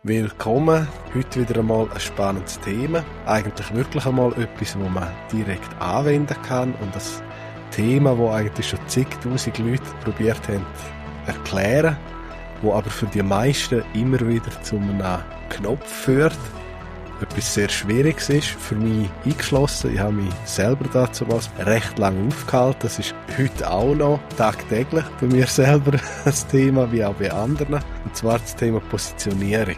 Willkommen, heute wieder einmal ein spannendes Thema. Eigentlich wirklich einmal etwas, wo man direkt anwenden kann und das Thema, das eigentlich schon zigtausend Leute probiert haben zu erklären, wo aber für die meisten immer wieder zu einem Knopf führt. Etwas sehr Schwieriges ist, für mich eingeschlossen. Ich habe mich selber dazu recht lange aufgehalten. Das ist heute auch noch tagtäglich bei mir selber ein Thema, wie auch bei anderen. Und zwar das Thema Positionierung.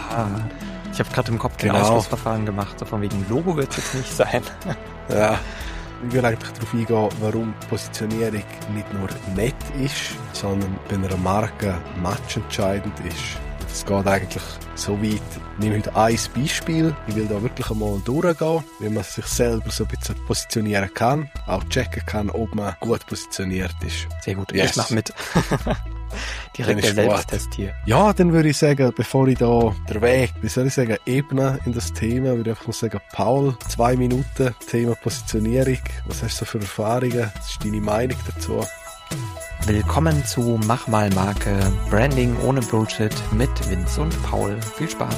Ich habe gerade im Kopf den Ausschlussverfahren gemacht, so von wegen Logo wird es jetzt nicht sein. Ja, ich will eigentlich darauf eingehen, warum Positionierung nicht nur nett ist, sondern bei einer Marke matchentscheidend ist. Es geht eigentlich so weit. Ich nehme heute ein Beispiel. Ich will da wirklich einmal durchgehen, wie man sich selber so ein bisschen positionieren kann, auch checken kann, ob man gut positioniert ist. Sehr gut, yes. Ich mache mit. Direkt der Selbsttest hier. Ja, dann würde ich sagen, bevor ich da den Weg, ebne in das Thema, würde ich einfach mal sagen, Paul, 2 Minuten, Thema Positionierung. Was hast du für Erfahrungen? Was ist deine Meinung dazu? Willkommen zu Mach mal Marke, Branding ohne Bullshit mit Vince und Paul. Viel Spaß.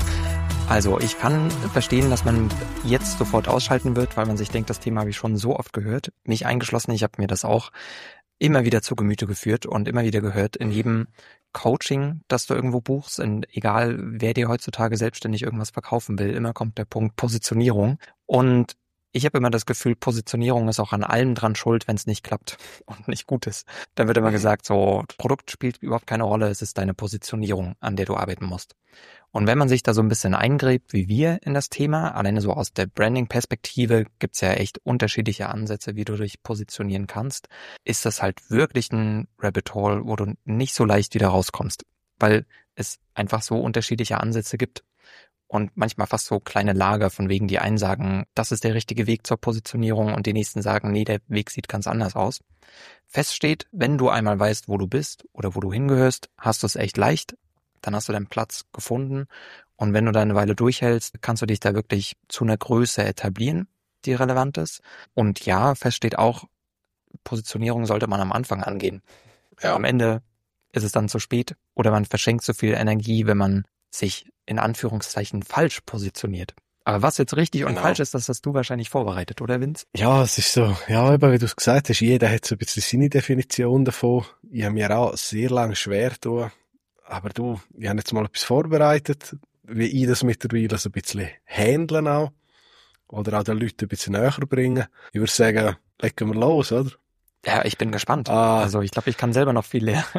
Also, ich kann verstehen, dass man jetzt sofort ausschalten wird, weil man sich denkt, das Thema habe ich schon so oft gehört. Mich eingeschlossen, ich habe mir das auch immer wieder zu Gemüte geführt und immer wieder gehört in jedem Coaching, das du irgendwo buchst, und egal wer dir heutzutage selbstständig irgendwas verkaufen will, immer kommt der Punkt Positionierung. Und ich habe immer das Gefühl, Positionierung ist auch an allem dran schuld, wenn es nicht klappt und nicht gut ist. Dann wird immer gesagt, so, Produkt spielt überhaupt keine Rolle, es ist deine Positionierung, an der du arbeiten musst. Und wenn man sich da so ein bisschen eingräbt, wie wir in das Thema, alleine so aus der Branding-Perspektive, gibt's ja echt unterschiedliche Ansätze, wie du dich positionieren kannst, ist das halt wirklich ein Rabbit Hole, wo du nicht so leicht wieder rauskommst, weil es einfach so unterschiedliche Ansätze gibt. Und manchmal fast so kleine Lager, von wegen die einen sagen, das ist der richtige Weg zur Positionierung und die nächsten sagen, nee, der Weg sieht ganz anders aus. Fest steht, wenn du einmal weißt, wo du bist oder wo du hingehörst, hast du es echt leicht, dann hast du deinen Platz gefunden und wenn du da eine Weile durchhältst, kannst du dich da wirklich zu einer Größe etablieren, die relevant ist. Und ja, fest steht auch, Positionierung sollte man am Anfang angehen. Ja. Am Ende ist es dann zu spät oder man verschenkt so viel Energie, wenn man sich in Anführungszeichen falsch positioniert. Aber was jetzt richtig und falsch ist, das hast du wahrscheinlich vorbereitet, oder Vince? Ja, es ist so, ja, eben, wie du es gesagt hast, jeder hat so ein bisschen seine Definition davon. Ich habe mir auch sehr lange schwer getan. Aber ich habe jetzt mal etwas vorbereitet, wie ich das mittlerweile so ein bisschen handeln auch. Oder auch den Leuten ein bisschen näher bringen. Ich würde sagen, legen wir los, oder? Ja, ich bin gespannt. Also ich glaube, ich kann selber noch viel lernen.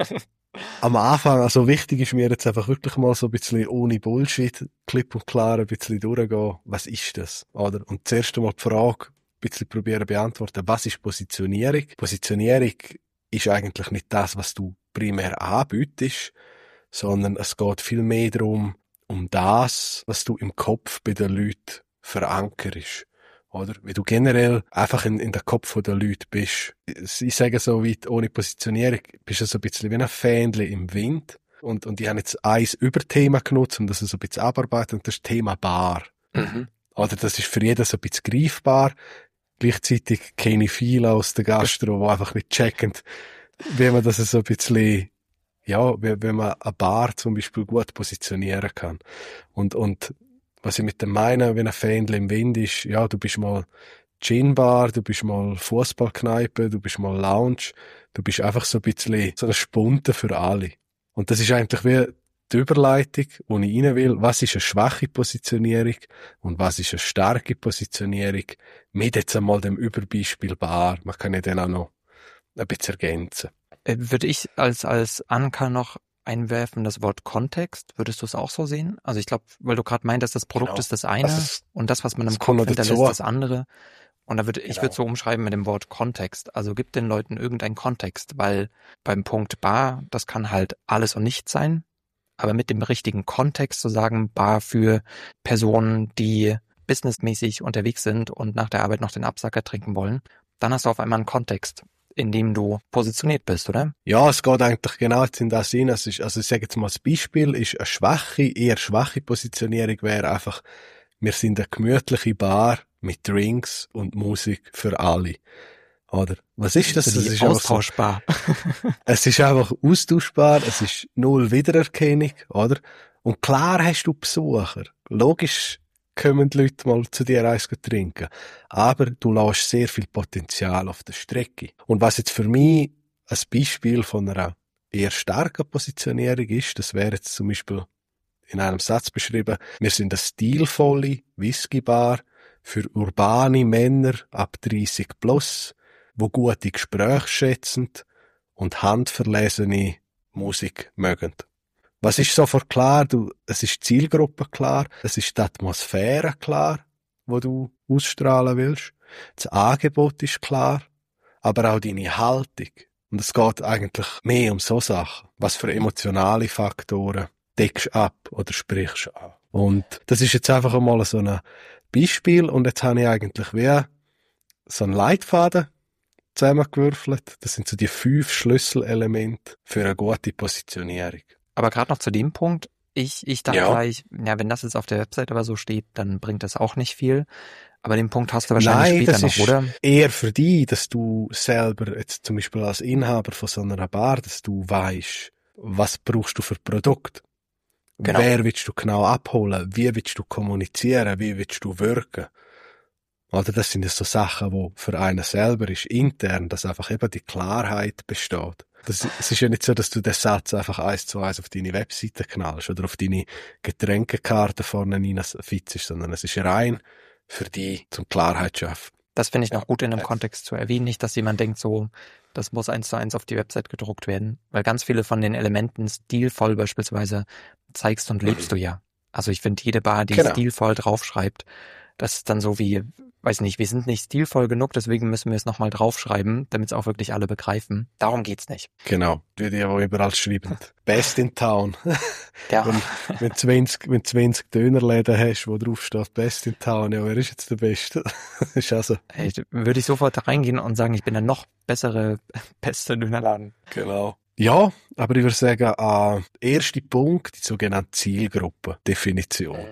Am Anfang, also wichtig ist mir jetzt einfach wirklich mal so ein bisschen ohne Bullshit, klipp und klar ein bisschen durchgehen. Was ist das? Oder? Und zuerst einmal die Frage ein bisschen probieren beantworten, was ist Positionierung? Positionierung ist eigentlich nicht das, was du primär anbietest, sondern es geht viel mehr darum, um das, was du im Kopf bei den Leuten verankerst. Oder? Wie du generell einfach in den Kopf der Leute bist. Ich sage so weit, ohne Positionierung bist du so ein bisschen wie ein Fähnchen im Wind. Und ich habe jetzt ein Überthema genutzt, um das so ein bisschen abarbeiten, und das ist Thema Bar. Mhm. Oder das ist für jeden so ein bisschen greifbar. Gleichzeitig kenne ich viele aus der Gastro, die einfach nicht checken, wie man das so ein bisschen, ja, wie man eine Bar zum Beispiel gut positionieren kann. Und was ich mit dem meine, wenn ein Fähnchen im Wind ist, ja, du bist mal Gin-Bar, du bist mal Fußballkneipe, du bist mal Lounge, du bist einfach so ein bisschen so eine Spunte für alle. Und das ist eigentlich wie die Überleitung, wo ich rein will. Was ist eine schwache Positionierung und was ist eine starke Positionierung? Mit jetzt einmal dem Überbeispiel Bar. Man kann ja dann auch noch ein bisschen ergänzen. Würde ich als Anker noch einwerfen, das Wort Kontext, würdest du es auch so sehen? Also ich glaube, weil du gerade meintest, das Produkt ist das eine und das, was man im Kopf hinterlässt, das andere. Und da ich würde so umschreiben mit dem Wort Kontext. Also gib den Leuten irgendeinen Kontext, weil beim Punkt Bar, das kann halt alles und nichts sein, aber mit dem richtigen Kontext zu sagen, Bar für Personen, die businessmäßig unterwegs sind und nach der Arbeit noch den Absacker trinken wollen, dann hast du auf einmal einen Kontext, in dem du positioniert bist, oder? Ja, es geht eigentlich genau in das Sinn. Also ich sage jetzt mal, das Beispiel ist eher schwache Positionierung wäre einfach, wir sind eine gemütliche Bar mit Drinks und Musik für alle. Oder? Was ist das? Das ist austauschbar. Es ist einfach austauschbar, es ist null Wiedererkennung, oder? Und klar hast du Besucher. Logisch kommen die Leute mal zu dir eins trinken. Aber du lässt sehr viel Potenzial auf der Strecke. Und was jetzt für mich ein Beispiel von einer eher starken Positionierung ist, das wäre jetzt zum Beispiel in einem Satz beschrieben, wir sind eine stilvolle Whiskybar für urbane Männer ab 30 plus, wo gute Gespräche schätzen und handverlesene Musik mögen. Was ist sofort klar? Es ist die Zielgruppe klar, es ist die Atmosphäre klar, wo du ausstrahlen willst. Das Angebot ist klar, aber auch deine Haltung. Und es geht eigentlich mehr um so Sachen. Was für emotionale Faktoren deckst du ab oder sprichst du an? Und das ist jetzt einfach einmal so ein Beispiel. Und jetzt habe ich eigentlich wie so einen Leitfaden zusammengewürfelt. Das sind so die 5 Schlüsselelemente für eine gute Positionierung. Aber gerade noch zu dem Punkt, ich dachte gleich, ja, wenn das jetzt auf der Website aber so steht, dann bringt das auch nicht viel. Aber den Punkt hast du wahrscheinlich später noch, oder? Eher für dich, dass du selber jetzt zum Beispiel als Inhaber von so einer Bar, dass du weißt, was brauchst du für Produkt? Genau. Wer willst du genau abholen? Wie willst du kommunizieren? Wie willst du wirken? Oder das sind ja so Sachen, wo für einen selber ist, intern, dass einfach eben die Klarheit besteht. Es ist ja nicht so, dass du den Satz einfach 1:1 auf deine Webseite knallst oder auf deine Getränkekarte vorne reinfitzt, sondern es ist rein für die zum Klarheit schaffen. Das finde ich noch gut in einem Kontext zu erwähnen, nicht, dass jemand denkt so, das muss 1:1 auf die Website gedruckt werden, weil ganz viele von den Elementen stilvoll beispielsweise zeigst und lebst du ja. Also ich finde, jede Bar, die stilvoll draufschreibt, das ist dann so wie, weiß nicht, wir sind nicht stilvoll genug, deswegen müssen wir es nochmal draufschreiben, damit es auch wirklich alle begreifen. Darum geht's nicht. Genau, wie die ja überall schreiben. Best in Town. Ja. Wenn 20 Dönerläden hast, wo drauf steht Best in Town, ja, wer ist jetzt der Beste? Ist also. Hey, würde ich sofort da reingehen und sagen, ich bin der noch beste Dönerladen. Genau. Ja, aber ich würde sagen, erster Punkt, die sogenannte Zielgruppendefinition.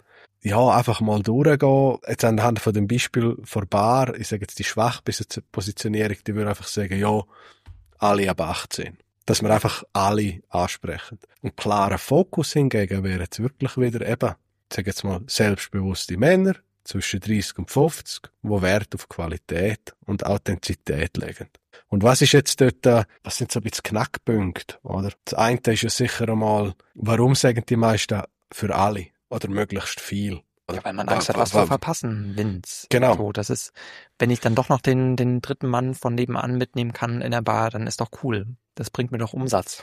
Ja, einfach mal durchgehen. Jetzt anhand von dem Beispiel von Bar, ich sage jetzt die Schwachpositionierung, die würde einfach sagen, ja, alle ab 18. Dass wir einfach alle ansprechen. Und klarer Fokus hingegen wäre jetzt wirklich wieder eben, ich sage jetzt mal, selbstbewusste Männer zwischen 30 und 50, die Wert auf Qualität und Authentizität legen. Und was ist jetzt dort, was sind so ein bisschen Knackpunkte, oder? Das eine ist ja sicher einmal, warum sagen die meisten für alle? Oder möglichst viel. Ja, weil man Angst hat, was zu verpassen, Vince. Genau. So, das ist, wenn ich dann doch noch den dritten Mann von nebenan mitnehmen kann in der Bar, dann ist doch cool. Das bringt mir doch Umsatz.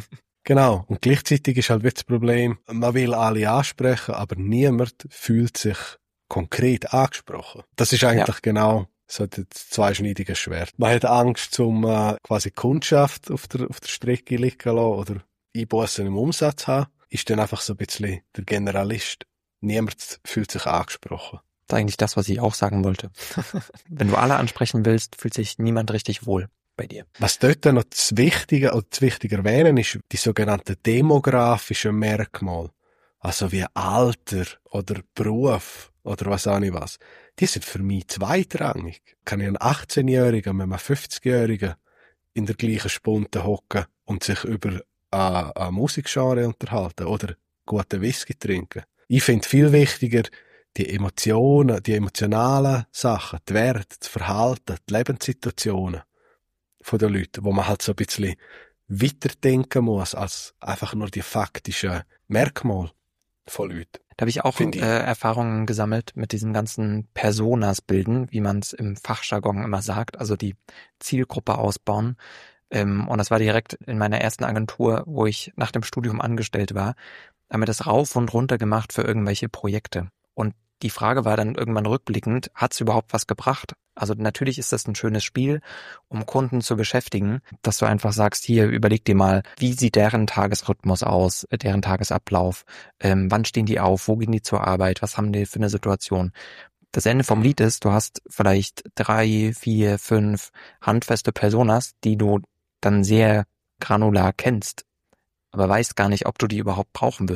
Genau. Und gleichzeitig ist halt das Problem, man will alle ansprechen, aber niemand fühlt sich konkret angesprochen. Das ist eigentlich genau so das zweischneidige Schwert. Man hat Angst, zum quasi Kundschaft auf der Strecke liegen zu lassen oder Einbußen im Umsatz haben. Ist dann einfach so ein bisschen der Generalist. Niemand fühlt sich angesprochen. Das ist eigentlich das, was ich auch sagen wollte. Wenn du alle ansprechen willst, fühlt sich niemand richtig wohl bei dir. Was dort noch das Wichtige erwähnen ist, die sogenannten demografischen Merkmale. Also wie Alter oder Beruf oder was auch nicht was. Die sind für mich zweitrangig. Kann ich einen 18-Jährigen mit einem 50-Jährigen in der gleichen Spunte hocken und sich über ein Musikgenre unterhalten oder guten Whisky trinken. Ich finde viel wichtiger die Emotionen, die emotionalen Sachen, die Werte, das Verhalten, die Lebenssituationen von den Leuten, wo man halt so ein bisschen weiterdenken muss, als einfach nur die faktischen Merkmale von Leuten. Da habe ich auch Erfahrungen gesammelt mit diesem ganzen Personas bilden, wie man es im Fachjargon immer sagt, also die Zielgruppe ausbauen. Und das war direkt in meiner ersten Agentur, wo ich nach dem Studium angestellt war, haben wir das rauf und runter gemacht für irgendwelche Projekte. Und die Frage war dann irgendwann rückblickend, hat es überhaupt was gebracht? Also natürlich ist das ein schönes Spiel, um Kunden zu beschäftigen, dass du einfach sagst, hier, überleg dir mal, wie sieht deren Tagesrhythmus aus, deren Tagesablauf, wann stehen die auf, wo gehen die zur Arbeit, was haben die für eine Situation? Das Ende vom Lied ist, du hast vielleicht 3, 4, 5 handfeste Personas, die du dann sehr granular kennst, aber weißt gar nicht, ob du die überhaupt brauchen wirst.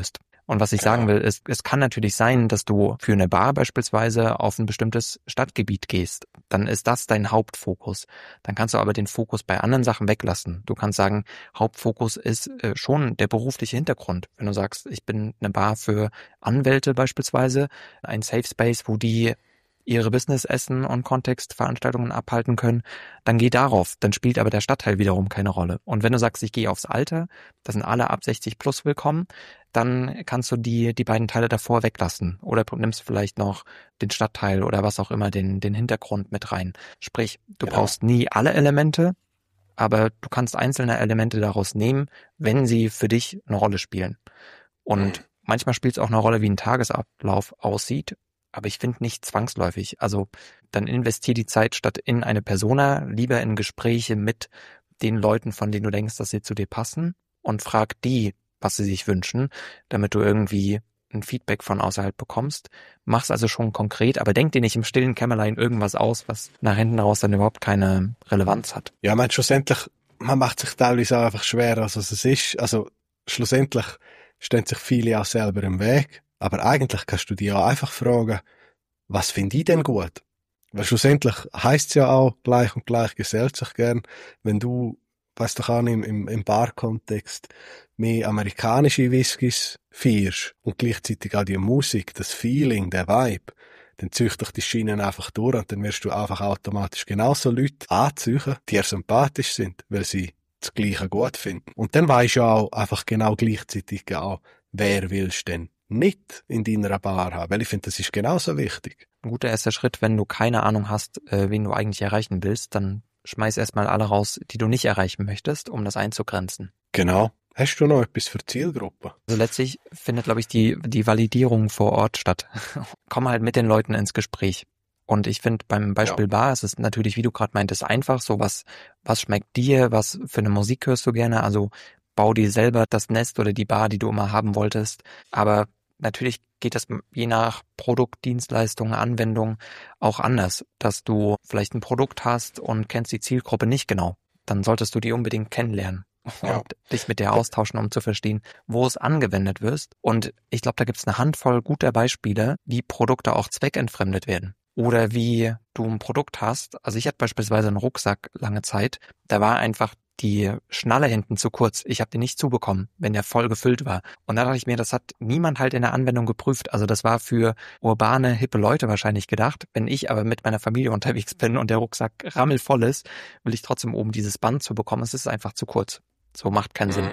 Und was ich sagen will, es kann natürlich sein, dass du für eine Bar beispielsweise auf ein bestimmtes Stadtgebiet gehst. Dann ist das dein Hauptfokus. Dann kannst du aber den Fokus bei anderen Sachen weglassen. Du kannst sagen, Hauptfokus ist schon der berufliche Hintergrund. Wenn du sagst, ich bin eine Bar für Anwälte beispielsweise, ein Safe Space, wo die ihre Business-Essen und Kontextveranstaltungen abhalten können, dann geh darauf. Dann spielt aber der Stadtteil wiederum keine Rolle. Und wenn du sagst, ich gehe aufs Alter, da sind alle ab 60 plus willkommen, dann kannst du die beiden Teile davor weglassen. Oder du nimmst vielleicht noch den Stadtteil oder was auch immer, den Hintergrund mit rein. Sprich, du brauchst nie alle Elemente, aber du kannst einzelne Elemente daraus nehmen, wenn sie für dich eine Rolle spielen. Und manchmal spielt es auch eine Rolle, wie ein Tagesablauf aussieht. Aber ich finde nicht zwangsläufig. Also dann investier die Zeit statt in eine Persona lieber in Gespräche mit den Leuten, von denen du denkst, dass sie zu dir passen, und frag die, was sie sich wünschen, damit du irgendwie ein Feedback von außerhalb bekommst. Mach's also schon konkret, aber denk dir nicht im stillen Kämmerlein irgendwas aus, was nach hinten raus dann überhaupt keine Relevanz hat. Ja, man schlussendlich, man macht sich teilweise auch einfach schwerer, als es ist. Also schlussendlich stehen sich viele auch selber im Weg. Aber eigentlich kannst du dich auch einfach fragen, was finde ich denn gut? Weil schlussendlich heisst es ja auch, gleich und gleich gesellt sich gern. Wenn du, weißt du auch nicht, im Bar-Kontext mehr amerikanische Whiskys feierst und gleichzeitig auch die Musik, das Feeling, der Vibe, dann zieh doch die Schienen einfach durch und dann wirst du einfach automatisch genauso Leute anziehen, die dir sympathisch sind, weil sie das Gleiche gut finden. Und dann weisst du auch einfach genau gleichzeitig auch, wer willst denn nicht in deiner Bar haben, weil ich finde, das ist genauso wichtig. Ein guter erster Schritt, wenn du keine Ahnung hast, wen du eigentlich erreichen willst, dann schmeiß erstmal alle raus, die du nicht erreichen möchtest, um das einzugrenzen. Genau. Hast du noch etwas für Zielgruppe? Also letztlich findet, glaube ich, die Validierung vor Ort statt. Komm halt mit den Leuten ins Gespräch. Und ich finde, beim Beispiel Bar ist es natürlich, wie du gerade meintest, einfach so, was schmeckt dir, was für eine Musik hörst du gerne, also bau dir selber das Nest oder die Bar, die du immer haben wolltest, aber natürlich geht das je nach Produkt, Dienstleistung, Anwendung auch anders, dass du vielleicht ein Produkt hast und kennst die Zielgruppe nicht genau. Dann solltest du die unbedingt kennenlernen und dich mit der austauschen, um zu verstehen, wo es angewendet wird. Und ich glaube, da gibt es eine Handvoll guter Beispiele, wie Produkte auch zweckentfremdet werden. Oder wie du ein Produkt hast. Also ich hatte beispielsweise einen Rucksack lange Zeit, da war einfach die Schnalle hinten zu kurz. Ich habe den nicht zubekommen, wenn der voll gefüllt war. Und da dachte ich mir, das hat niemand halt in der Anwendung geprüft. Also das war für urbane, hippe Leute wahrscheinlich gedacht. Wenn ich aber mit meiner Familie unterwegs bin und der Rucksack rammelvoll ist, will ich trotzdem oben dieses Band zu bekommen. Es ist einfach zu kurz. So macht keinen Sinn.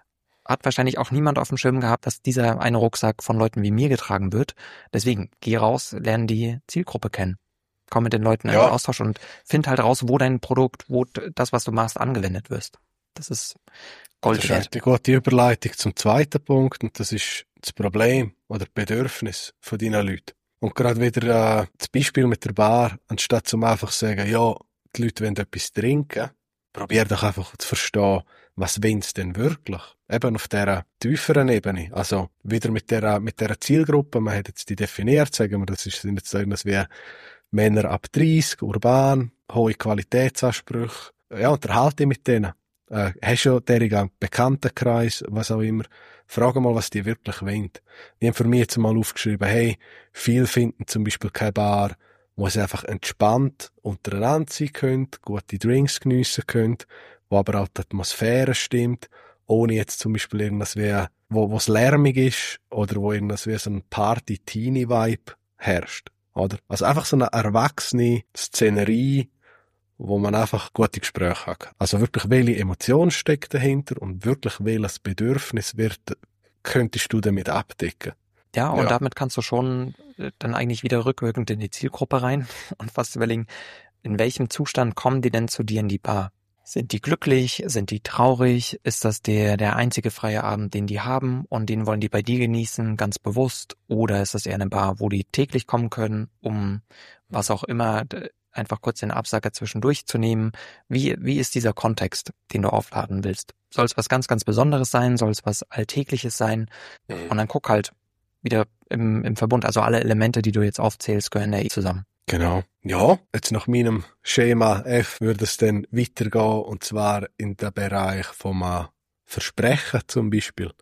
Hat wahrscheinlich auch niemand auf dem Schirm gehabt, dass dieser eine Rucksack von Leuten wie mir getragen wird. Deswegen, geh raus, lern die Zielgruppe kennen. Komm mit den Leuten in den Austausch und find halt raus, wo dein Produkt, wo das, was du machst, angewendet wirst. Das ist Gold wert. Das ist eine gute Überleitung zum zweiten Punkt und das ist das Problem oder Bedürfnis von deinen Leuten. Und gerade wieder das Beispiel mit der Bar, anstatt zum einfach zu sagen, ja, die Leute wollen etwas trinken, probier doch einfach zu verstehen, was wollen sie denn wirklich? Eben auf dieser tieferen Ebene. Also wieder mit der Zielgruppe, man hat jetzt die definiert, sagen wir, sind jetzt irgendwas wie Männer ab 30, urban, hohe Qualitätsansprüche. Ja, unterhalte dich mit denen. Hast du deren Bekanntenkreis, was auch immer. Frage mal, was die wirklich wollen. Ich habe für mich jetzt mal aufgeschrieben, hey, viele finden zum Beispiel keine Bar, wo sie einfach entspannt untereinander sein können, gute Drinks geniessen können, wo aber auch die Atmosphäre stimmt, ohne jetzt zum Beispiel irgendwas wie, wo es lärmig ist oder wo irgendwas wie so ein Party-Teenie-Vibe herrscht. Oder? Also einfach so eine erwachsene Szenerie, wo man einfach gute Gespräche hat. Also wirklich, welche Emotion steckt dahinter und wirklich welches Bedürfnis könntest du damit abdecken. Ja, und damit kannst du schon dann eigentlich wieder rückwirkend in die Zielgruppe rein und fast überlegen, in welchem Zustand kommen die denn zu dir in die Bar? Sind die glücklich? Sind die traurig? Ist das der einzige freie Abend, den die haben und den wollen die bei dir genießen, ganz bewusst? Oder ist das eher eine Bar, wo die täglich kommen können, um was auch immer, einfach kurz den Absacker zwischendurch zu nehmen? Wie ist dieser Kontext, den du aufladen willst? Soll es was ganz, ganz Besonderes sein? Soll es was Alltägliches sein? Und dann guck halt wieder im Verbund, also alle Elemente, die du jetzt aufzählst, gehören da zusammen. Genau. Ja, jetzt nach meinem Schema F würde es dann weitergehen, und zwar in den Bereich vom Versprechen zum Beispiel.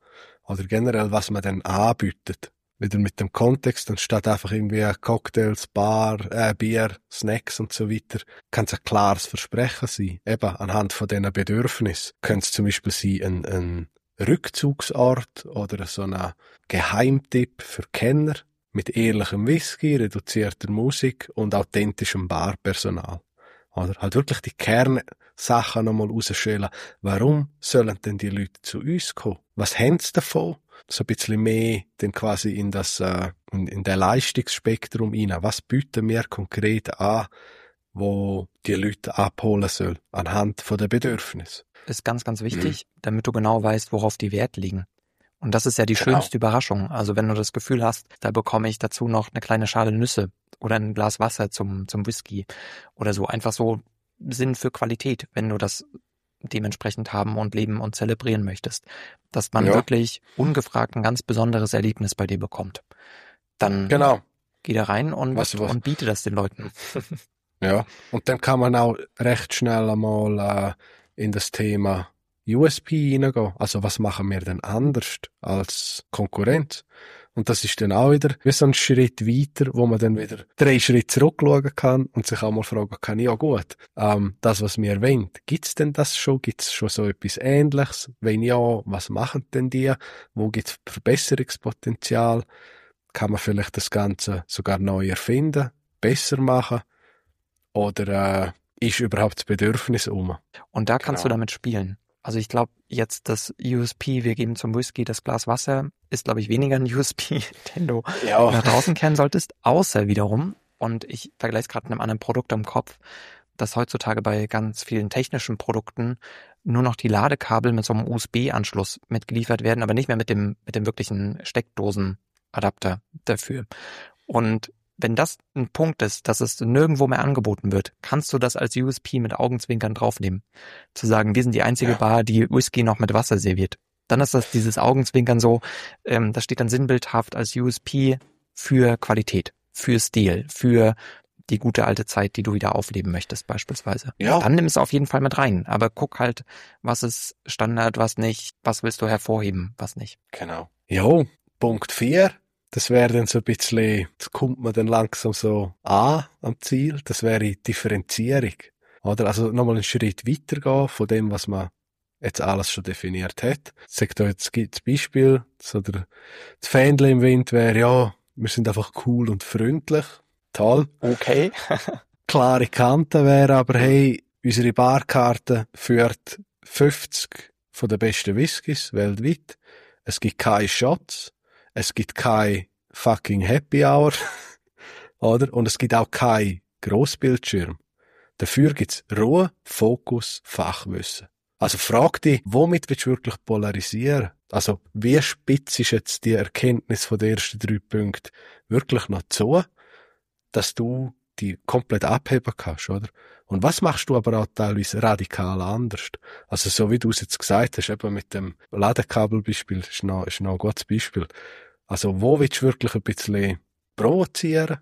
Oder generell, was man dann anbietet. Wieder mit dem Kontext, anstatt einfach irgendwie Cocktails, Bier, Snacks und so weiter, kann es ein klares Versprechen sein. Eben, anhand von diesen Bedürfnissen. Könnte es zum Beispiel sein, ein Rückzugsort oder so ein Geheimtipp für Kenner mit ehrlichem Whisky, reduzierter Musik und authentischem Barpersonal. Oder halt wirklich die Kernsachen nochmal rausschälen. Warum sollen denn die Leute zu uns kommen? Was haben sie davon? So ein bisschen mehr dann quasi in den Leistungsspektrum rein. Was bieten wir konkret an, wo die Leute abholen soll, anhand von den Bedürfnissen? Ist ganz, ganz wichtig, damit du genau weißt, worauf die Wert liegen. Und das ist ja die schönste Überraschung. Also wenn du das Gefühl hast, da bekomme ich dazu noch eine kleine Schale Nüsse oder ein Glas Wasser zum Whisky oder so. Einfach so Sinn für Qualität, wenn du das dementsprechend haben und leben und zelebrieren möchtest. Dass man wirklich ungefragt ein ganz besonderes Erlebnis bei dir bekommt. Dann geh da rein und biete das den Leuten. Ja, und dann kann man auch recht schnell einmal in das Thema USP hineingehen. Also was machen wir denn anders als Konkurrenz? Und das ist dann auch wieder wie so ein Schritt weiter, wo man dann wieder 3 Schritte zurückschauen kann und sich auch mal fragen kann, ja gut, das, was wir wollen, gibt's denn das schon? Gibt's schon so etwas Ähnliches? Wenn ja, was machen denn die? Wo gibt's Verbesserungspotenzial? Kann man vielleicht das Ganze sogar neu erfinden, besser machen? Oder ist überhaupt das Bedürfnis um? Und da kannst du damit spielen. Also ich glaube, jetzt das USP, wir geben zum Whisky das Glas Wasser, ist, glaube ich, weniger ein USP, den du nach draußen kennen solltest, außer wiederum, und ich vergleiche es gerade mit einem anderen Produkt im Kopf, dass heutzutage bei ganz vielen technischen Produkten nur noch die Ladekabel mit so einem USB-Anschluss mitgeliefert werden, aber nicht mehr mit dem wirklichen Steckdosenadapter dafür. Und wenn das ein Punkt ist, dass es nirgendwo mehr angeboten wird, kannst du das als USP mit Augenzwinkern draufnehmen. Zu sagen, wir sind die einzige Bar, die Whisky noch mit Wasser serviert. Dann ist das dieses Augenzwinkern so, das steht dann sinnbildhaft als USP für Qualität, für Stil, für die gute alte Zeit, die du wieder aufleben möchtest beispielsweise. Ja. Dann nimm es auf jeden Fall mit rein. Aber guck halt, was ist Standard, was nicht, was willst du hervorheben, was nicht. Genau. Jo, Punkt 4. Das wäre dann so ein bisschen, jetzt kommt man dann langsam so an am Ziel, das wäre Differenzierung. Oder? Also nochmal einen Schritt weitergehen von dem, was man jetzt alles schon definiert hat. Ich sage da jetzt das Beispiel, so das Fähnchen im Wind wäre, ja, wir sind einfach cool und freundlich. Toll. Okay. Klare Kante wäre aber, hey, unsere Barkarte führt 50 von den besten Whiskys weltweit. Es gibt keine Shots. Es gibt kein fucking Happy Hour, oder? Und es gibt auch kein Grossbildschirm. Dafür gibt's Ruhe, Fokus, Fachwissen. Also frag dich, womit willst du wirklich polarisieren? Also wie spitz ist jetzt die Erkenntnis von den ersten 3 Punkten wirklich noch zu, dass du die komplett abheben kannst, oder? Und was machst du aber auch teilweise radikal anders? Also so wie du es jetzt gesagt hast, eben mit dem Ladekabelbeispiel, ist noch ein gutes Beispiel. Also wo willst du wirklich ein bisschen provozieren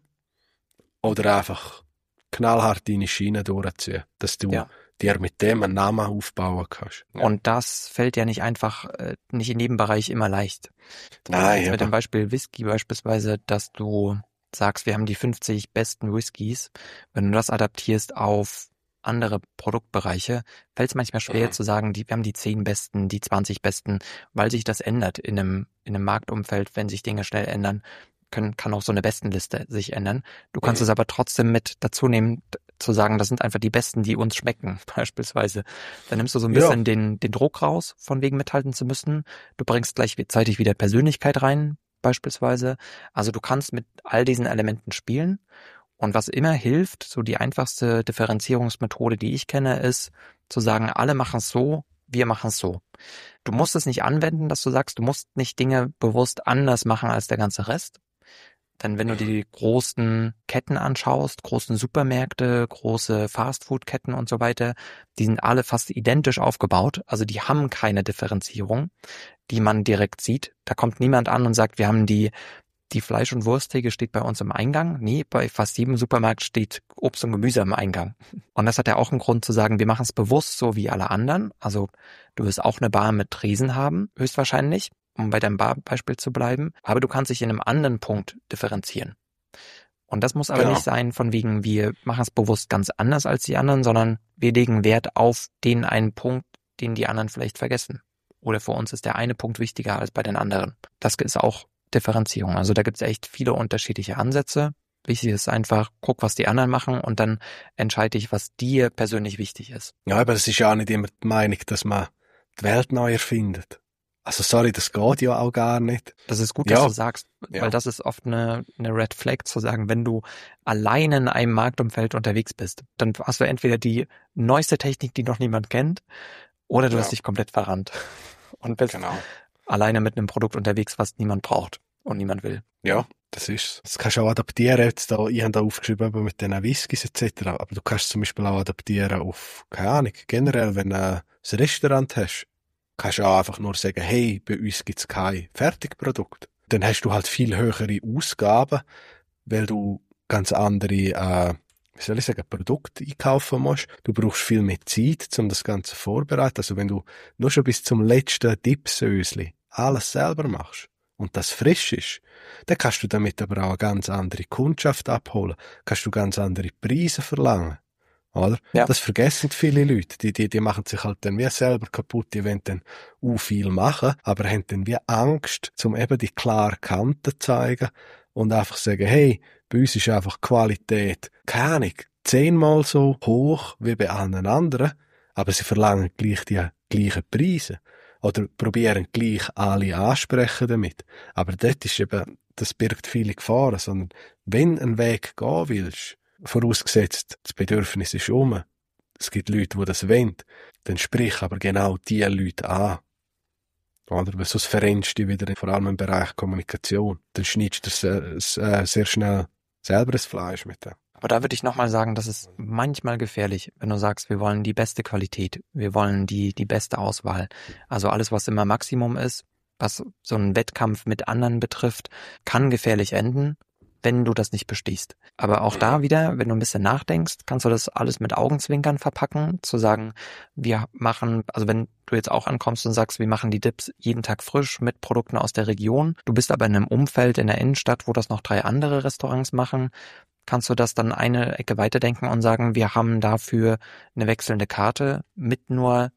oder einfach knallhart deine Schiene durchziehen, dass du dir mit dem einen Namen aufbauen kannst. Ja. Und das fällt ja nicht einfach, nicht in jedem Bereich immer leicht. Nein, mit dem Beispiel Whisky beispielsweise, dass du sagst, wir haben die 50 besten Whiskys. Wenn du das adaptierst auf andere Produktbereiche, fällt es manchmal schwer zu sagen, wir haben die 10 besten, die 20 besten, weil sich das ändert in einem Marktumfeld, wenn sich Dinge schnell ändern, kann auch so eine Bestenliste sich ändern. Du kannst es aber trotzdem mit dazu nehmen, zu sagen, das sind einfach die Besten, die uns schmecken, beispielsweise. Dann nimmst du so ein bisschen den Druck raus, von wegen mithalten zu müssen. Du bringst gleichzeitig wieder Persönlichkeit rein, beispielsweise. Also du kannst mit all diesen Elementen spielen. Und was immer hilft, so die einfachste Differenzierungsmethode, die ich kenne, ist zu sagen, alle machen es so, wir machen es so. Du musst es nicht anwenden, dass du sagst, du musst nicht Dinge bewusst anders machen als der ganze Rest. Denn wenn du dir die großen Ketten anschaust, großen Supermärkte, große Fastfood-Ketten und so weiter, die sind alle fast identisch aufgebaut. Also die haben keine Differenzierung, die man direkt sieht. Da kommt niemand an und sagt, wir haben die Fleisch- und Wursttheke steht bei uns im Eingang. Nee, bei fast jedem Supermarkt steht Obst und Gemüse im Eingang. Und das hat ja auch einen Grund zu sagen, wir machen es bewusst so wie alle anderen. Also du wirst auch eine Bar mit Tresen haben, höchstwahrscheinlich. um bei deinem Beispiel zu bleiben, aber du kannst dich in einem anderen Punkt differenzieren. Und das muss aber nicht sein von wegen, wir machen es bewusst ganz anders als die anderen, sondern wir legen Wert auf den einen Punkt, den die anderen vielleicht vergessen. Oder für uns ist der eine Punkt wichtiger als bei den anderen. Das ist auch Differenzierung. Also da gibt es echt viele unterschiedliche Ansätze. Wichtig ist einfach, guck, was die anderen machen und dann entscheide ich, was dir persönlich wichtig ist. Ja, aber es ist ja auch nicht immer die Meinung, dass man die Welt neu erfindet. Also sorry, das geht ja auch gar nicht. Das ist gut, dass du sagst, weil das ist oft eine Red Flag zu sagen, wenn du alleine in einem Marktumfeld unterwegs bist, dann hast du entweder die neueste Technik, die noch niemand kennt, oder du hast dich komplett verrannt und bist alleine mit einem Produkt unterwegs, was niemand braucht und niemand will. Ja, das ist. Das kannst du auch adaptieren. Jetzt da, ich habe da aufgeschrieben eben mit den Whiskys etc. Aber du kannst zum Beispiel auch adaptieren auf, keine Ahnung, generell, wenn du ein Restaurant hast, kannst du auch einfach nur sagen, hey, bei uns gibt's kein Fertigprodukt. Dann hast du halt viel höhere Ausgaben, weil du ganz andere, Produkte einkaufen musst. Du brauchst viel mehr Zeit, um das Ganze vorzubereiten. Also wenn du nur schon bis zum letzten Dipsösli alles selber machst und das frisch ist, dann kannst du damit aber auch eine ganz andere Kundschaft abholen. Kannst du ganz andere Preise verlangen. Oder? Ja. Das vergessen viele Leute. Die machen sich halt dann wie selber kaputt. Die wollen dann viel machen, aber haben dann wie Angst, um eben die klaren Kanten zu zeigen und einfach sagen, hey, bei uns ist einfach Qualität, keine Ahnung, 10-mal so hoch wie bei allen anderen, aber sie verlangen gleich die gleichen Preise. Oder probieren gleich alle ansprechen damit. Aber dort ist eben, das birgt viele Gefahren, sondern wenn du einen Weg gehen willst, vorausgesetzt, das Bedürfnis ist es gibt Leute, die das wollen, dann sprich aber genau diese Leute an. Oder? Weil sonst verrennst du dich wieder, vor allem im Bereich Kommunikation. Dann schneidest du sehr schnell selber das Fleisch mit dem. Aber da würde ich nochmal sagen, das ist manchmal gefährlich, wenn du sagst, wir wollen die beste Qualität, wir wollen die beste Auswahl. Also alles, was immer Maximum ist, was so einen Wettkampf mit anderen betrifft, kann gefährlich enden, wenn du das nicht bestehst. Aber auch da wieder, wenn du ein bisschen nachdenkst, kannst du das alles mit Augenzwinkern verpacken, zu sagen, wir machen, also wenn du jetzt auch ankommst und sagst, wir machen die Dips jeden Tag frisch mit Produkten aus der Region, du bist aber in einem Umfeld in der Innenstadt, wo das noch 3 andere Restaurants machen, kannst du das dann eine Ecke weiterdenken und sagen, wir haben dafür eine wechselnde Karte mit nur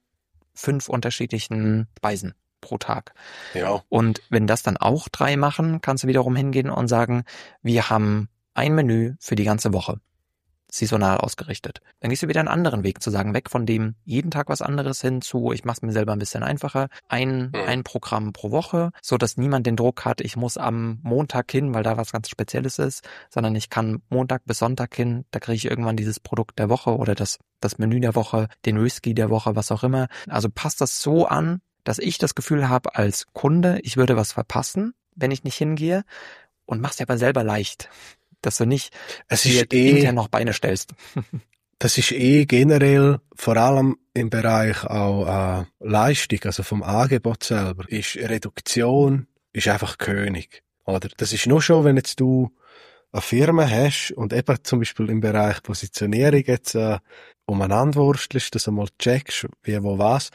5 unterschiedlichen Speisen pro Tag. Ja. Und wenn das dann auch 3 machen, kannst du wiederum hingehen und sagen, wir haben ein Menü für die ganze Woche, saisonal ausgerichtet. Dann gehst du wieder einen anderen Weg zu sagen, weg von dem jeden Tag was anderes hin zu, ich mach's mir selber ein bisschen einfacher, ein Programm pro Woche, so dass niemand den Druck hat, ich muss am Montag hin, weil da was ganz Spezielles ist, sondern ich kann Montag bis Sonntag hin, da kriege ich irgendwann dieses Produkt der Woche oder das Menü der Woche, den Whisky der Woche, was auch immer. Also passt das so an, dass ich das Gefühl habe als Kunde, ich würde was verpassen, wenn ich nicht hingehe, und mach's dir aber selber leicht, dass du nicht intern noch Beine stellst. Das ist generell, vor allem im Bereich auch Leistung, also vom Angebot selber, ist Reduktion ist einfach König. Oder? Das ist nur schon, wenn jetzt du eine Firma hast und eben zum Beispiel im Bereich Positionierung jetzt umeinander wurstelst, dass du mal checkst, wie, wo, was.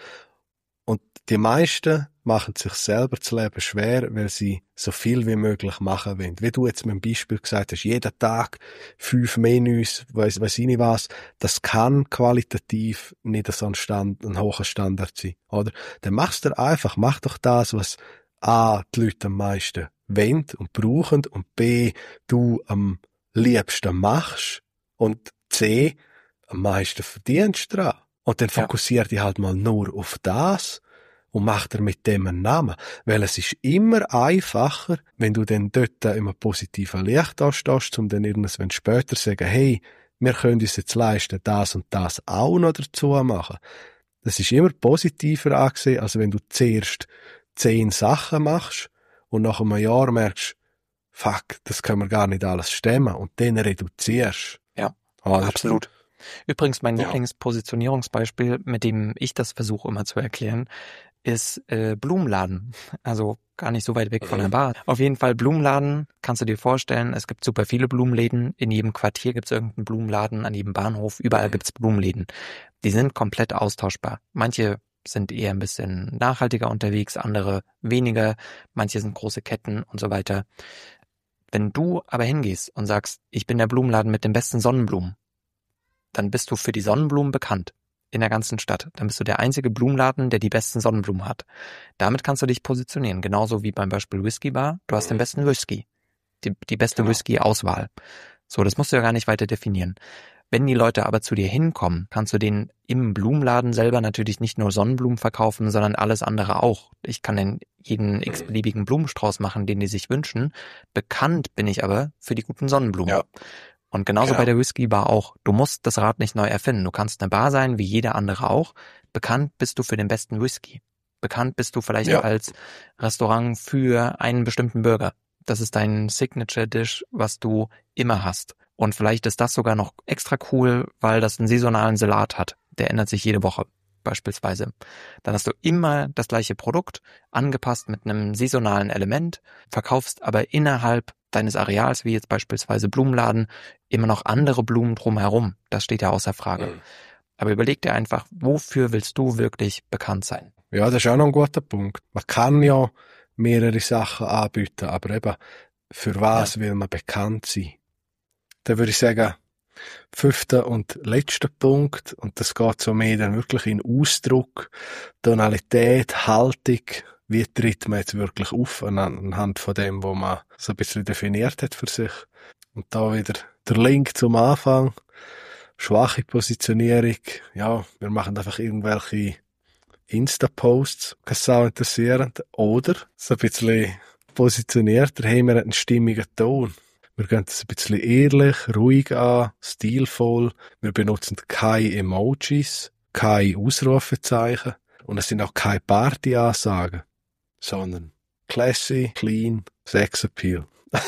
Und die meisten machen sich selber das Leben schwer, weil sie so viel wie möglich machen wollen. Wie du jetzt mit dem Beispiel gesagt hast, jeden Tag 5 Menüs, weiss ich nicht was, das kann qualitativ nicht so ein hoher Standard sein. Oder? Dann machst du einfach, mach doch das, was A, die Leute am meisten wollen und brauchen, und B, du am liebsten machst, und C, am meisten verdienst dran. Und dann fokussier dich halt mal nur auf das und mach dir mit dem einen Namen. Weil es ist immer einfacher, wenn du dann dort immer positiven Licht anstehst, um dann irgendwann später zu sagen, hey, wir können uns jetzt leisten, das und das auch noch dazu machen. Das ist immer positiver angesehen, als wenn du zuerst 10 Sachen machst und nach einem Jahr merkst, fuck, das können wir gar nicht alles stemmen, und dann reduzierst. Ja, absolut. Übrigens, mein Lieblingspositionierungsbeispiel, mit dem ich das versuche immer zu erklären, ist Blumenladen. Also gar nicht so weit weg von der Bar. Auf jeden Fall Blumenladen, kannst du dir vorstellen, es gibt super viele Blumenläden. In jedem Quartier gibt es irgendeinen Blumenladen, an jedem Bahnhof, überall gibt es Blumenläden. Die sind komplett austauschbar. Manche sind eher ein bisschen nachhaltiger unterwegs, andere weniger, manche sind große Ketten und so weiter. Wenn du aber hingehst und sagst, ich bin der Blumenladen mit den besten Sonnenblumen, dann bist du für die Sonnenblumen bekannt in der ganzen Stadt. Dann bist du der einzige Blumenladen, der die besten Sonnenblumen hat. Damit kannst du dich positionieren, genauso wie beim Beispiel Whisky Bar. Du hast den besten Whisky, die beste Whisky-Auswahl. So, das musst du ja gar nicht weiter definieren. Wenn die Leute aber zu dir hinkommen, kannst du denen im Blumenladen selber natürlich nicht nur Sonnenblumen verkaufen, sondern alles andere auch. Ich kann den jeden x-beliebigen Blumenstrauß machen, den die sich wünschen. Bekannt bin ich aber für die guten Sonnenblumen. Ja. Und genauso bei der Whisky Bar auch. Du musst das Rad nicht neu erfinden. Du kannst eine Bar sein, wie jeder andere auch. Bekannt bist du für den besten Whisky. Bekannt bist du vielleicht als Restaurant für einen bestimmten Burger. Das ist dein Signature-Dish, was du immer hast. Und vielleicht ist das sogar noch extra cool, weil das einen saisonalen Salat hat. Der ändert sich jede Woche beispielsweise. Dann hast du immer das gleiche Produkt, angepasst mit einem saisonalen Element, verkaufst aber innerhalb deines Areals, wie jetzt beispielsweise Blumenladen, immer noch andere Blumen drumherum. Das steht ja außer Frage. Aber überleg dir einfach, wofür willst du wirklich bekannt sein? Ja, das ist auch noch ein guter Punkt. Man kann ja mehrere Sachen anbieten, aber eben, für was will man bekannt sein? Da würde ich sagen, 5. und letzter Punkt, und das geht so mehr dann wirklich in Ausdruck, Tonalität, Haltung, wie tritt man jetzt wirklich auf anhand von dem, was man so ein bisschen definiert hat für sich. Und da wieder der Link zum Anfang, schwache Positionierung, ja, wir machen einfach irgendwelche Insta-Posts, kann es auch interessieren, oder so ein bisschen positionierter, haben wir einen stimmigen Ton. Wir gehen das ein bisschen ehrlich, ruhig an, stilvoll. Wir benutzen keine Emojis, keine Ausrufezeichen und es sind auch keine Party-Ansagen, sondern classy, clean, Sexappeal.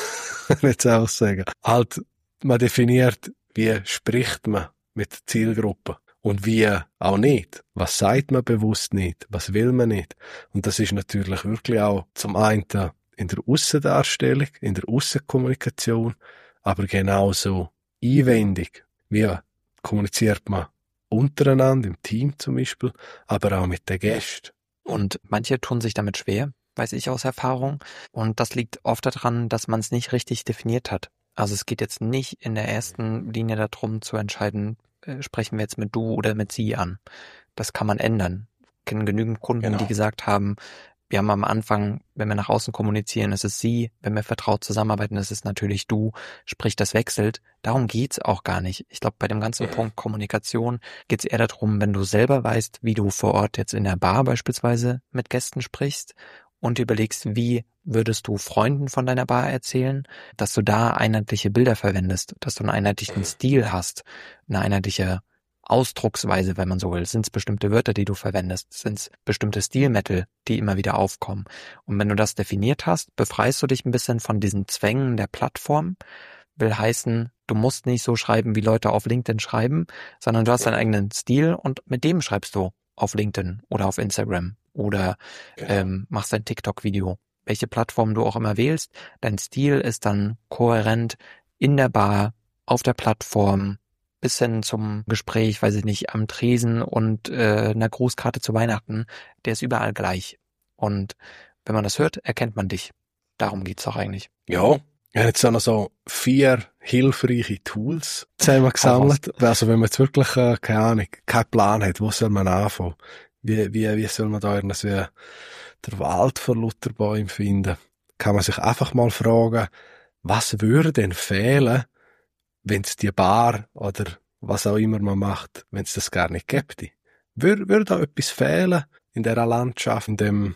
Ich würde es auch sagen. Halt, man definiert, wie spricht man mit der Zielgruppe und wie auch nicht. Was sagt man bewusst nicht? Was will man nicht? Und das ist natürlich wirklich auch zum einen in der Aussendarstellung, in der Aussenkommunikation, aber genauso einwendig. Wie kommuniziert man untereinander, im Team zum Beispiel, aber auch mit den Gästen. Und manche tun sich damit schwer, weiß ich aus Erfahrung. Und das liegt oft daran, dass man es nicht richtig definiert hat. Also es geht jetzt nicht in der ersten Linie darum zu entscheiden, sprechen wir jetzt mit du oder mit sie an. Das kann man ändern. Ich kenne genügend Kunden, die gesagt haben, wir haben am Anfang, wenn wir nach außen kommunizieren, ist es sie, wenn wir vertraut zusammenarbeiten, ist es natürlich du, sprich das wechselt. Darum geht's auch gar nicht. Ich glaube, bei dem ganzen Punkt Kommunikation geht's eher darum, wenn du selber weißt, wie du vor Ort jetzt in der Bar beispielsweise mit Gästen sprichst und überlegst, wie würdest du Freunden von deiner Bar erzählen, dass du da einheitliche Bilder verwendest, dass du einen einheitlichen Stil hast, eine einheitliche Ausdrucksweise, wenn man so will. Sind es bestimmte Wörter, die du verwendest? Sind es bestimmte Stilmittel, die immer wieder aufkommen? Und wenn du das definiert hast, befreist du dich ein bisschen von diesen Zwängen der Plattform. Will heißen, du musst nicht so schreiben, wie Leute auf LinkedIn schreiben, sondern du hast deinen eigenen Stil und mit dem schreibst du auf LinkedIn oder auf Instagram oder machst ein TikTok-Video. Welche Plattform du auch immer wählst, dein Stil ist dann kohärent in der Bar, auf der Plattform, bis hin zum Gespräch, weiß ich nicht, am Tresen und einer Grußkarte zu Weihnachten, der ist überall gleich. Und wenn man das hört, erkennt man dich. Darum geht's doch eigentlich. Ja, ich habe jetzt auch noch so 4 hilfreiche Tools zusammengesammelt. Also wenn man jetzt wirklich, keine Ahnung, keinen Plan hat, wo soll man anfangen? Wie soll man da irgendwie der Wald vor lauter Bäumen finden? Kann man sich einfach mal fragen, was würde denn fehlen, wenn es die Bar oder was auch immer man macht, wenn es das gar nicht gäbe? Würde da etwas fehlen in dieser Landschaft, in dem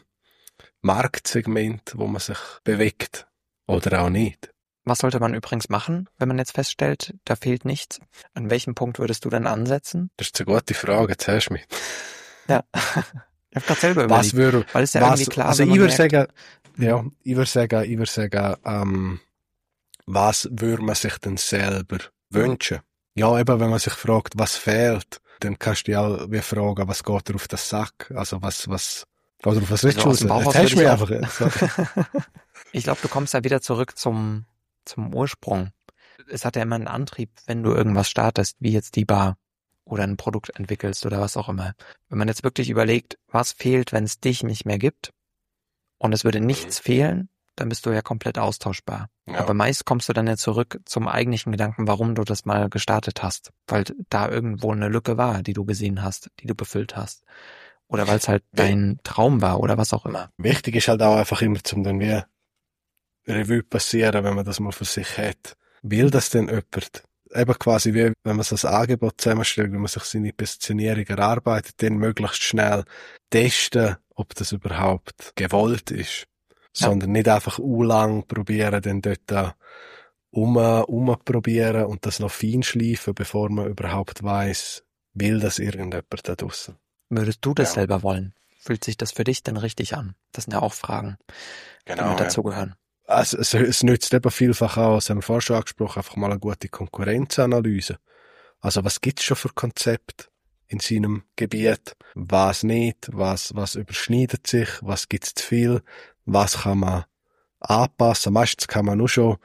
Marktsegment, wo man sich bewegt? Oder auch nicht? Was sollte man übrigens machen, wenn man jetzt feststellt, da fehlt nichts? An welchem Punkt würdest du denn ansetzen? Das ist eine gute Frage, jetzt hast du mich. Ja, ich habe gerade selber überlegt, weil es ja irgendwie klar ist. Also ich würde sagen, was würde man sich denn selber wünschen? Ja, eben, wenn man sich fragt, was fehlt, dann kannst du dich auch wie fragen, was geht dir auf den Sack? Also was willst du raus? Jetzt hast du mich einfach. Ich glaube, du kommst ja wieder zurück zum Ursprung. Es hat ja immer einen Antrieb, wenn du irgendwas startest, wie jetzt die Bar. oder ein Produkt entwickelst oder was auch immer. Wenn man jetzt wirklich überlegt, was fehlt, wenn es dich nicht mehr gibt und es würde nichts fehlen, dann bist du ja komplett austauschbar. Ja. Aber meist kommst du dann ja zurück zum eigentlichen Gedanken, warum du das mal gestartet hast. Weil da irgendwo eine Lücke war, die du gesehen hast, die du befüllt hast. Oder weil es halt dein Traum war oder was auch immer. Wichtig ist halt auch einfach immer zum dann wie Revue passieren, wenn man das mal für sich hat. Will das denn jemand? Eben quasi wie, wenn man so ein Angebot zusammenstellt, wenn man sich seine Positionierung erarbeitet, dann möglichst schnell testen, ob das überhaupt gewollt ist. Ja. Sondern nicht einfach lang probieren, dann dort probieren und das noch fein schleifen, bevor man überhaupt weiss, will das irgendjemand da draussen. Würdest du das selber wollen? Fühlt sich das für dich denn richtig an? Das sind ja auch Fragen, die mit dazugehören. Also, es nützt eben vielfach auch, das haben wir vorhin schon angesprochen, einfach mal eine gute Konkurrenzanalyse. Also was gibt's schon für Konzepte in seinem Gebiet? Was nicht? Was überschneidet sich? Was gibt's zu viel? Was kann man anpassen? Meistens kann man nur schon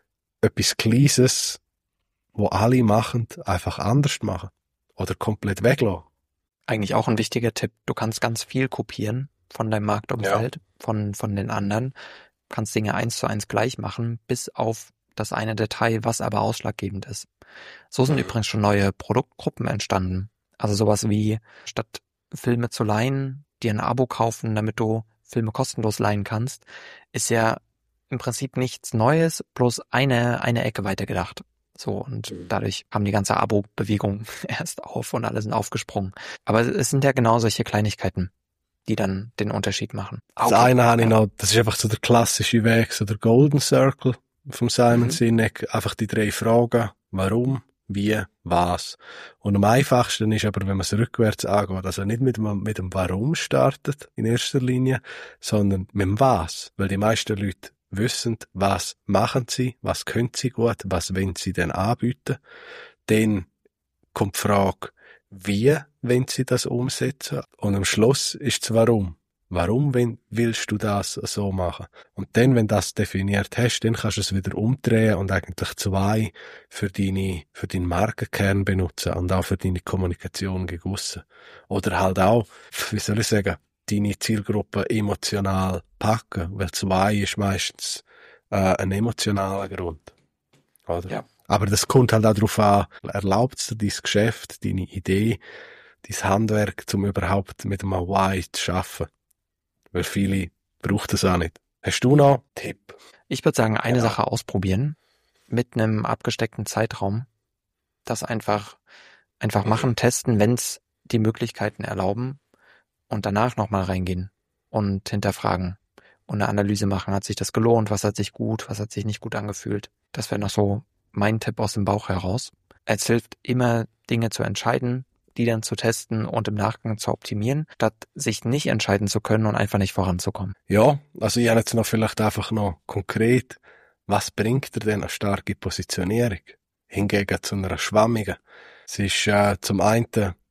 etwas Kleines, wo alle machen, einfach anders machen. Oder komplett weglassen. Eigentlich auch ein wichtiger Tipp. Du kannst ganz viel kopieren von deinem Marktumfeld, von den anderen. Kannst Dinge 1:1 gleich machen, bis auf das eine Detail, was aber ausschlaggebend ist. So sind übrigens schon neue Produktgruppen entstanden. Also sowas wie, statt Filme zu leihen, dir ein Abo kaufen, damit du Filme kostenlos leihen kannst, ist ja im Prinzip nichts Neues, bloß eine Ecke weitergedacht. So, und dadurch kam die ganze Abo-Bewegung erst auf und alle sind aufgesprungen. Aber es sind ja genau solche Kleinigkeiten, die dann den Unterschied machen. Das eine habe ich noch, das ist einfach so der klassische Weg, so der Golden Circle vom Simon Sinek. Einfach die 3 Fragen. Warum, wie, was. Und am einfachsten ist aber, wenn man es rückwärts angeht, also nicht mit dem Warum startet in erster Linie, sondern mit dem Was. Weil die meisten Leute wissen, was machen sie, was können sie gut, was wollen sie denn anbieten. Dann kommt die Frage, wie wollen sie das umsetzen? Und am Schluss ist das Warum. Warum willst du das so machen? Und dann, wenn du das definiert hast, dann kannst du es wieder umdrehen und eigentlich 2 für deinen Markenkern benutzen und auch für deine Kommunikation gegen aussen. Oder halt auch, wie soll ich sagen, deine Zielgruppe emotional packen, weil 2 ist meistens ein emotionaler Grund. Oder? Ja. Aber das kommt halt auch darauf an, erlaubt es dir dein Geschäft, deine Idee, dein Handwerk, um überhaupt mit einem Why zu arbeiten. Weil viele brauchen das auch nicht. Hast du noch einen Tipp? Ich würde sagen, eine Sache ausprobieren, mit einem abgesteckten Zeitraum. Das einfach machen, testen, wenn es die Möglichkeiten erlauben und danach nochmal reingehen und hinterfragen und eine Analyse machen. Hat sich das gelohnt? Was hat sich gut? Was hat sich nicht gut angefühlt? Das wäre noch so mein Tipp aus dem Bauch heraus. Es hilft immer, Dinge zu entscheiden, die dann zu testen und im Nachgang zu optimieren, statt sich nicht entscheiden zu können und einfach nicht voranzukommen. Ja, also ich habe jetzt noch vielleicht einfach noch konkret, was bringt dir denn eine starke Positionierung hingegen zu einer schwammigen? Es ist zum einen,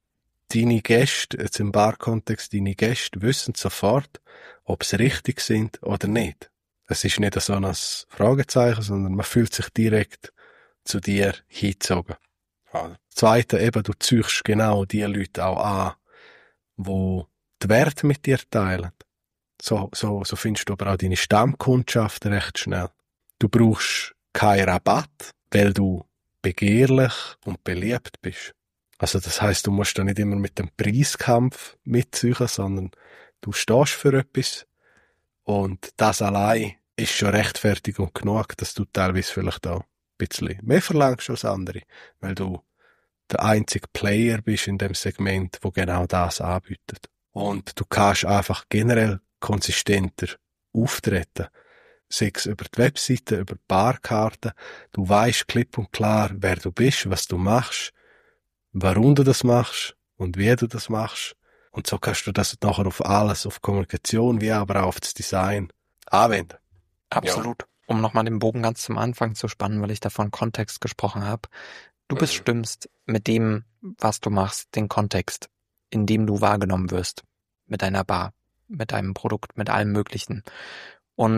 deine Gäste, jetzt im Barkontext, deine Gäste wissen sofort, ob sie richtig sind oder nicht. Es ist nicht so ein Fragezeichen, sondern man fühlt sich direkt zu dir hingezogen. Das Zweite eben, du ziehst genau die Leute auch an, die die Werte mit dir teilen. So findest du aber auch deine Stammkundschaft recht schnell. Du brauchst keinen Rabatt, weil du begehrlich und beliebt bist. Also das heisst, du musst da nicht immer mit dem Preiskampf mitziehen, sondern du stehst für etwas und das allein ist schon Rechtfertigung genug, dass du teilweise vielleicht auch ein bisschen mehr verlangst als andere, weil du der einzige Player bist in dem Segment, wo genau das anbietet. Und du kannst einfach generell konsistenter auftreten. Sei es über die Webseite, über die Barkarten. Du weisst klipp und klar, wer du bist, was du machst, warum du das machst und wie du das machst. Und so kannst du das nachher auf alles, auf Kommunikation wie aber auch auf das Design anwenden. Absolut. Ja. Um nochmal den Bogen ganz zum Anfang zu spannen, weil ich da von Kontext gesprochen habe. Du bestimmst mit dem, was du machst, den Kontext, in dem du wahrgenommen wirst. Mit deiner Bar, mit deinem Produkt, mit allem Möglichen. Und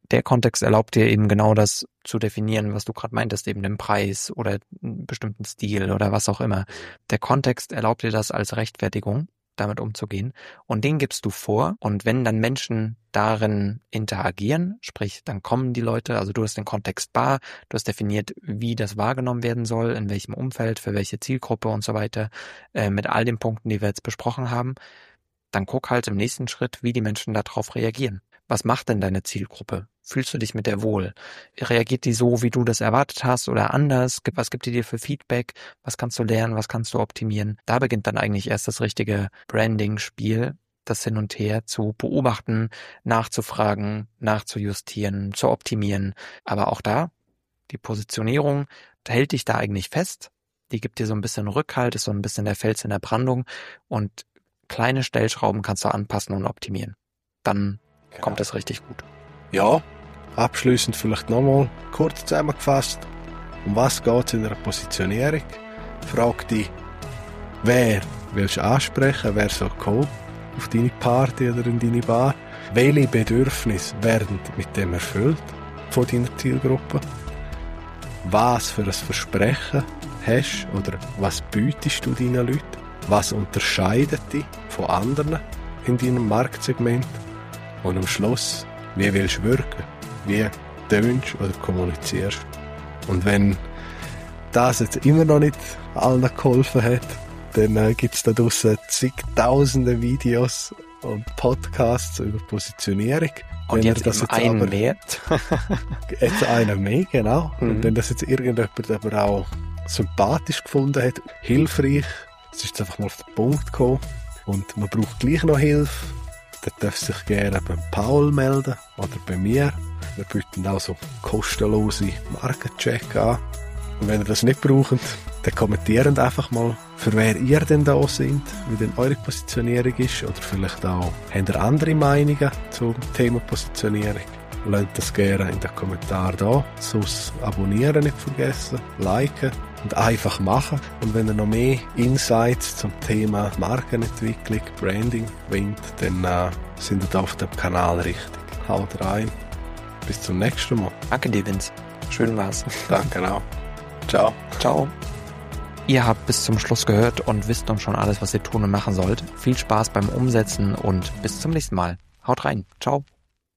der Kontext erlaubt dir eben genau das zu definieren, was du gerade meintest, eben den Preis oder einen bestimmten Stil oder was auch immer. Der Kontext erlaubt dir das als Rechtfertigung, damit umzugehen, und den gibst du vor, und wenn dann Menschen darin interagieren, sprich, dann kommen die Leute, also du hast den Kontext bar, du hast definiert, wie das wahrgenommen werden soll, in welchem Umfeld, für welche Zielgruppe und so weiter, mit all den Punkten, die wir jetzt besprochen haben, dann guck halt im nächsten Schritt, wie die Menschen darauf reagieren. Was macht denn deine Zielgruppe? Fühlst du dich mit der wohl? Reagiert die so, wie du das erwartet hast oder anders? Was gibt die dir für Feedback? Was kannst du lernen? Was kannst du optimieren? Da beginnt dann eigentlich erst das richtige Branding-Spiel, das Hin und Her zu beobachten, nachzufragen, nachzujustieren, zu optimieren. Aber auch da, die Positionierung hält dich da eigentlich fest. Die gibt dir so ein bisschen Rückhalt, ist so ein bisschen der Fels in der Brandung, und kleine Stellschrauben kannst du anpassen und optimieren. Dann kommt es richtig gut. Ja, abschließend vielleicht nochmal kurz zusammengefasst. Um was geht es in einer Positionierung? Frag dich, wer willst du ansprechen, wer soll kommen auf deine Party oder in deine Bar? Welche Bedürfnisse werden mit dem erfüllt von deiner Zielgruppe? Was für ein Versprechen hast oder was bietest du deinen Leuten? Was unterscheidet dich von anderen in deinem Marktsegment? Und am Schluss, wie willst du wirken? Wie tönst oder kommunizierst? Und wenn das jetzt immer noch nicht allen geholfen hat, dann gibt es da draussen zigtausende Videos und Podcasts über Positionierung. Und wenn jetzt das jetzt einen mehr. Jetzt einer mehr, genau. Und wenn das jetzt irgendjemand aber auch sympathisch gefunden hat, hilfreich, es ist jetzt einfach mal auf den Punkt gekommen und man braucht gleich noch Hilfe, dann darf sich gerne beim Paul melden oder bei mir. Wir bieten auch so kostenlose Markencheck an. Und wenn ihr das nicht braucht, dann kommentiert einfach mal, für wer ihr denn da seid, wie denn eure Positionierung ist, oder vielleicht auch, habt ihr andere Meinungen zum Thema Positionierung? Lasst das gerne in den Kommentaren da. Sonst abonnieren nicht vergessen, liken und einfach machen. Und wenn ihr noch mehr Insights zum Thema Markenentwicklung, Branding wollt, dann sind ihr da auf dem Kanal richtig. Haut rein. Bis zum nächsten Mal. Danke dir, Vince. Schön war's. Danke auch. Ciao. Ciao. Ihr habt bis zum Schluss gehört und wisst nun schon alles, was ihr tun und machen sollt. Viel Spaß beim Umsetzen und bis zum nächsten Mal. Haut rein. Ciao.